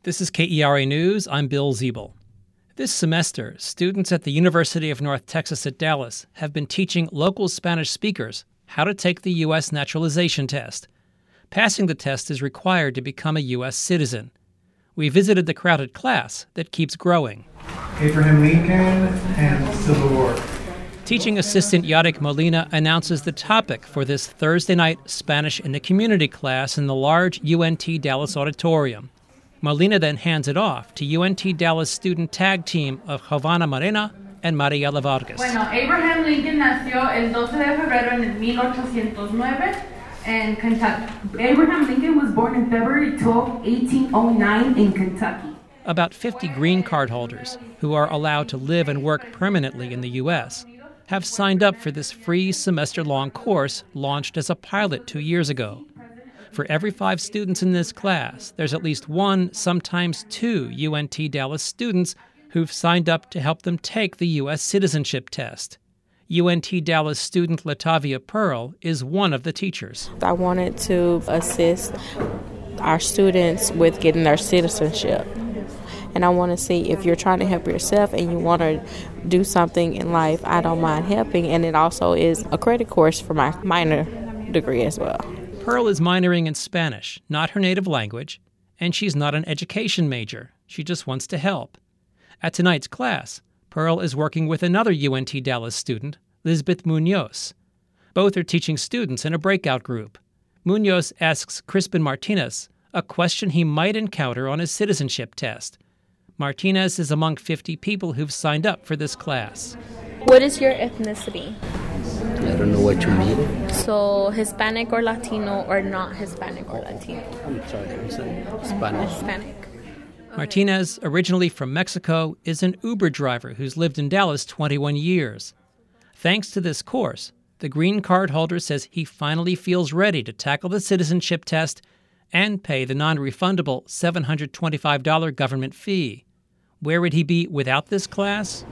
This is KERA News. I'm Bill Ziebel. This semester, students at the University of North Texas at Dallas have been teaching local Spanish speakers how to take the U.S. naturalization test. Passing the test is required to become a U.S. citizen. We visited the crowded class that keeps growing. Abraham Lincoln and Civil War. Teaching assistant Yadic Molina announces the topic for this Thursday night Spanish in the Community class in the large UNT Dallas auditorium. Molina then hands it off to UNT Dallas student tag team of Giovanna Marina and Mariela Vargas. Bueno, Abraham Lincoln nació el 12 de febrero en 1809 in Kentucky. Abraham Lincoln was born on February 12, 1809 in Kentucky. About 50 green card holders who are allowed to live and work permanently in the U.S. have signed up for this free semester-long course launched as a pilot 2 years ago. For every 5 students in this class, there's at least one, sometimes 2 UNT Dallas students who've signed up to help them take the U.S. citizenship test. UNT Dallas student Latavia Pearl is one of the teachers. I wanted to assist our students with getting their citizenship. And I want to see if you're trying to help yourself and you want to do something in life, I don't mind helping. And it also is a credit course for my minor degree as well. Pearl is minoring in Spanish, not her native language, and she's not an education major. She just wants to help. At tonight's class, Pearl is working with another UNT Dallas student, Lisbeth Munoz. Both are teaching students in a breakout group. Munoz asks Crispin Martinez a question he might encounter on his citizenship test. Martinez is among 50 people who've signed up for this class. What is your ethnicity? I don't know what you mean. So Hispanic or Latino or not Hispanic or Latino? I'm sorry, Spanish. Hispanic. Martinez, originally from Mexico, is an Uber driver who's lived in Dallas 21 years. Thanks to this course, the green card holder says he finally feels ready to tackle the citizenship test and pay the non-refundable $725 government fee. Where would he be without this class?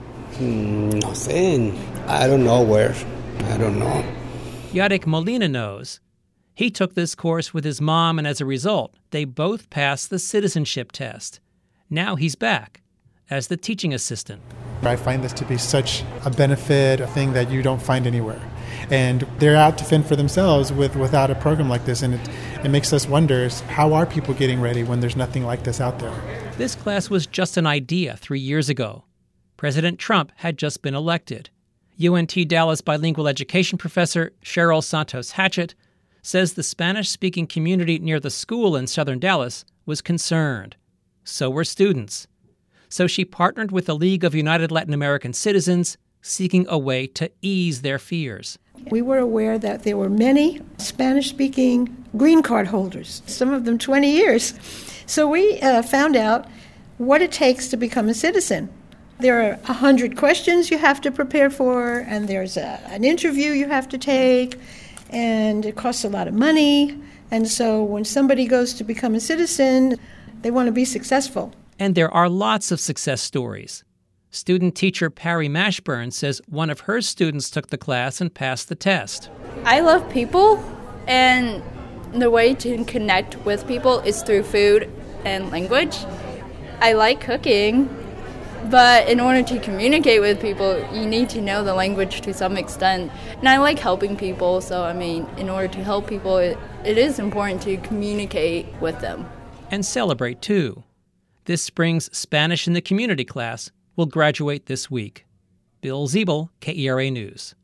No sé. I don't know where. I don't know. Yadic Molina knows. He took this course with his mom, and as a result, they both passed the citizenship test. Now he's back as the teaching assistant. I find this to be such a benefit, a thing that you don't find anywhere. And they're out to fend for themselves without a program like this. And it makes us wonder, how are people getting ready when there's nothing like this out there? This class was just an idea 3 years ago. President Trump had just been elected. UNT Dallas bilingual education professor Cheryl Santos Hatchett says the Spanish-speaking community near the school in southern Dallas was concerned. So were students. So she partnered with the League of United Latin American Citizens, seeking a way to ease their fears. We were aware that there were many Spanish-speaking green card holders, some of them 20 years. So we found out what it takes to become a citizen. There are 100 questions you have to prepare for, and there's an interview you have to take, and it costs a lot of money. And so when somebody goes to become a citizen, they want to be successful. And there are lots of success stories. Student teacher Parry Mashburn says one of her students took the class and passed the test. I love people, and the way to connect with people is through food and language. I like cooking, but in order to communicate with people, you need to know the language to some extent. And I like helping people, so in order to help people, it is important to communicate with them. And celebrate, too. This spring's Spanish in the Community class will graduate this week. Bill Ziebel, KERA News.